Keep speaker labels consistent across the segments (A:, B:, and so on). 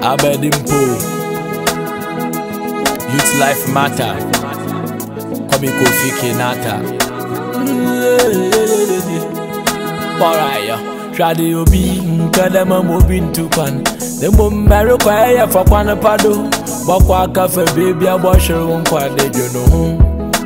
A: Abedimpo, Youth Life Matter, Komi Kofi Kinata. Baraya, Shadi Obi, Kadama Mobin Tupan, the Mumbaro Kwaya for Kwanapado, Bakwaka for baby, a washer on Kwade, you know.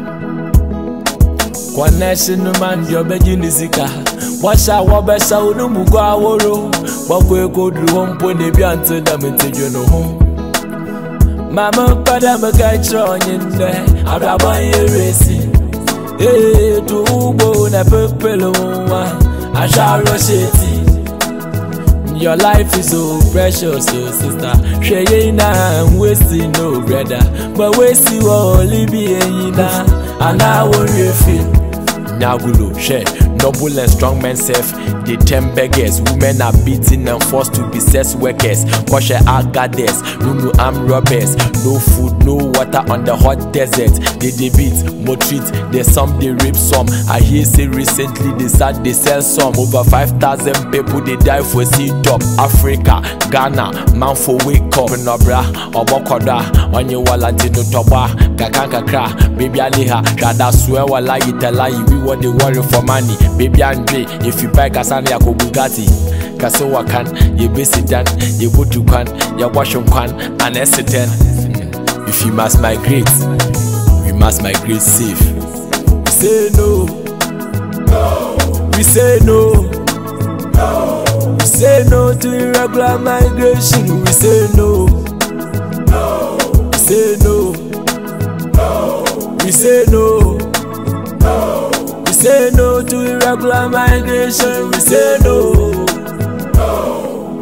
A: Kwanesi no man your bejinizika washa wabesa unumugwa woro wakwe kodru hompo ne bi ante da metejo no ho mama pada makacho onyinde abraban yeresi to ugbo na pepelo wa asharo sheti. Your life is so precious, so sister. Shey na wasting no brother, but waste you only be na and I worry feel. Nagulu, share, noble and strong men self. They 10 beggars, women are beaten and forced to be sex workers. Kosher agaders, Rumu arm robbers. No food, no water on the hot desert. They beat, more treat, there's some they rape some. I hear say recently they start they sell some. Over 5,000 people they die for seed top. Africa, Ghana, man for wake up. Nobra, Obokoda, Onyewalantino Toba, Kakankakra, Baby Aliha, Shada swear wala itala we what they worry for money. Baby Andre, if you buy Kasani Yako Bugatti, Kasowa can, you basic dan, you go to can, you wash on can, and accident. If you must migrate, we must migrate safe. We say no, no. We say no, no. We say no to irregular migration. We say no, no. We say no, no. We say no, no. We say no to irregular migration. We say no, no.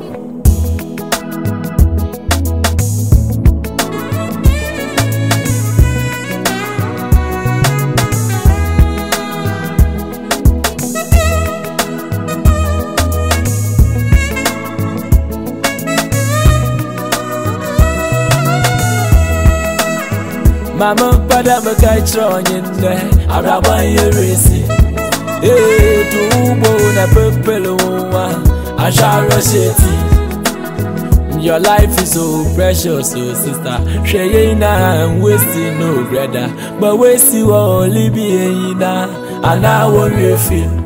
A: Mama pada makacho onyinde abraban yeresi to ugbo na pepelo wa asharo sheti. Your life is so precious, so sister. Shey na wasting no brother, but waste you only be na and I worry feel.